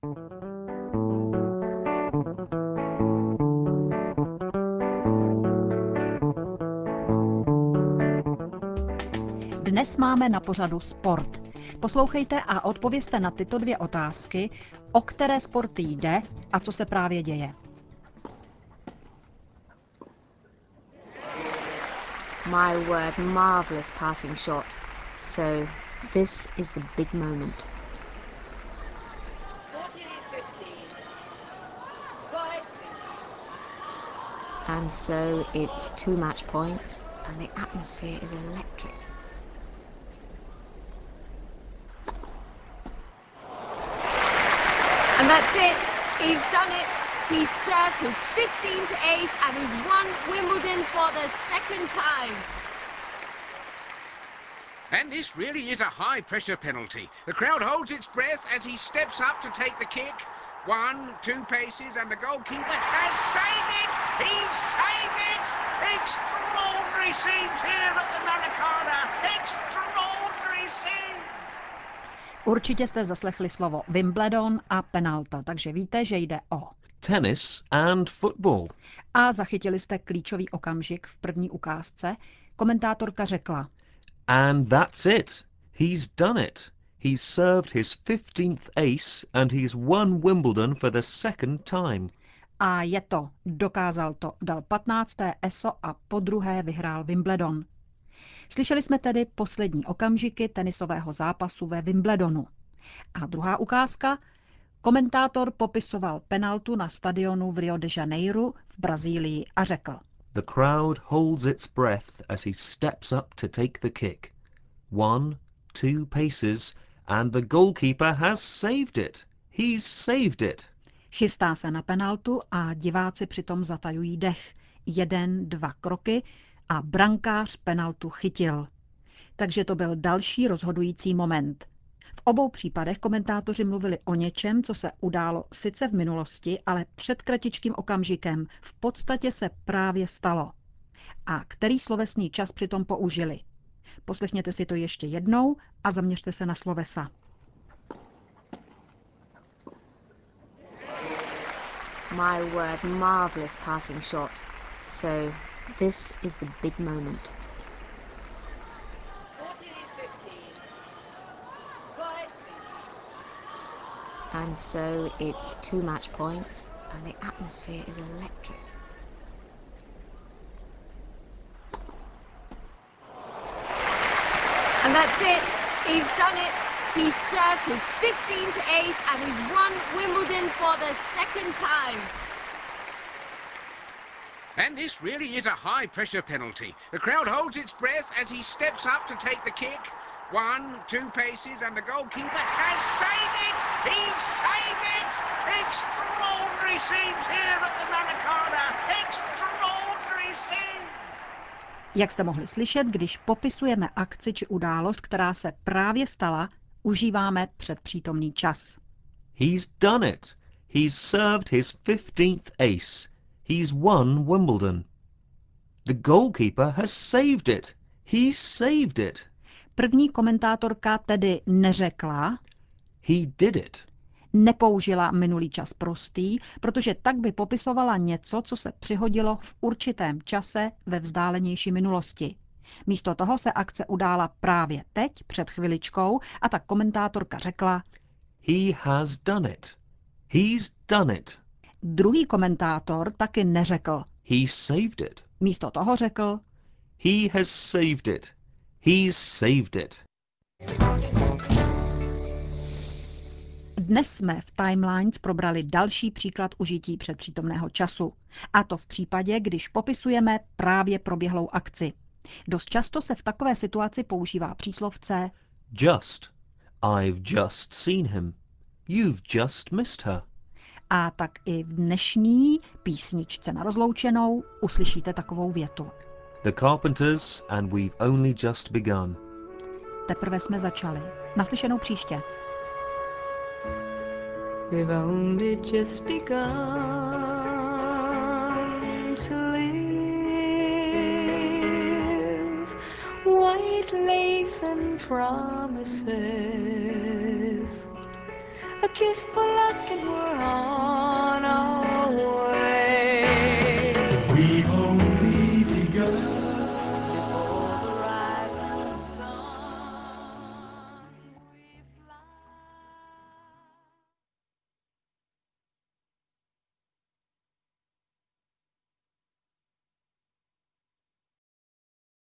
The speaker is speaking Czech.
Dnes máme na pořadu sport. Poslouchejte a odpovězte na tyto dvě otázky, o které sporty jde a co se právě děje. My word, marvellous passing shot. So, this is the big moment. 48-15. Quiet, please. And so, it's 2 match points, and the atmosphere is electric. And that's it. He's done it. He's served his 15th ace and he's won Wimbledon for the second time. And this really is a high-pressure penalty. The crowd holds its breath as he steps up to take the kick. 1, 2 paces, and the goalkeeper has saved it! He's saved it! Extraordinary scenes here at the Maracana! Extraordinary scenes! Určitě jste zaslechli slovo Wimbledon a penalta, takže víte, že jde o tennis and football. A zachytili jste klíčový okamžik v první ukázce. Komentátorka řekla: And that's it. He's done it. He's served his 15th ace and he's won Wimbledon for the second time. A je to, dokázal to, dal 15. ESO a podruhé vyhrál Wimbledon. Slyšeli jsme tedy poslední okamžiky tenisového zápasu ve Wimbledonu. A druhá ukázka. Komentátor popisoval penaltu na stadionu v Rio de Janeiro v Brazílii a řekl: The crowd holds its breath as he steps up to take the kick. 1, 2 paces and the goalkeeper has saved it. He's saved it. Chystá se na penaltu a diváci přitom zatajují dech. 1, 2 kroky a brankář penaltu chytil. Takže to byl další rozhodující moment. V obou případech komentátoři mluvili o něčem, co se událo sice v minulosti, ale před kratičkým okamžikem v podstatě se právě stalo. A který slovesný čas přitom použili? Poslechněte si to ještě jednou a zaměřte se na slovesa. My word, marvellous passing shot. So, this is the big moment. 48-15. Quiet, please. And so, it's 2 match points, and the atmosphere is electric. And that's it. He's done it. He's served his 15th ace and he's won Wimbledon for the second time. And this really is a high-pressure penalty. The crowd holds its breath as he steps up to take the kick. 1, 2 paces, and the goalkeeper has saved it! He's saved it! Extraordinary scenes here at the Maracana! Extraordinary scenes! Jak jste mohli slyšet, když popisujeme akci či událost, která se právě stala, užíváme předpřítomný čas. He's done it. He's served his 15th ace. He's won Wimbledon. The goalkeeper has saved it. He's saved it. První komentátorka tedy neřekla, He did it. nepoužila minulý čas prostý, protože tak by popisovala něco, co se přihodilo v určitém čase ve vzdálenější minulosti. Místo toho se akce udála právě teď, před chviličkou, a tak komentátorka řekla: He has done it. He's done it. Druhý komentátor taky neřekl. He saved it. Místo toho řekl: He has saved it. He's saved it. Dnes jsme v Timelines probrali další příklad užití předpřítomného času. A to v případě, když popisujeme právě proběhlou akci. Dost často se v takové situaci používá příslovce Just. I've just seen him. You've just missed her. a tak i v dnešní písničce na rozloučenou uslyšíte takovou větu. The Carpenters and we've only just begun. Teprve jsme začali. Naslyšenou příště. We've only just begun to live. White lace and promises, a kiss for luck, and we're on our way. We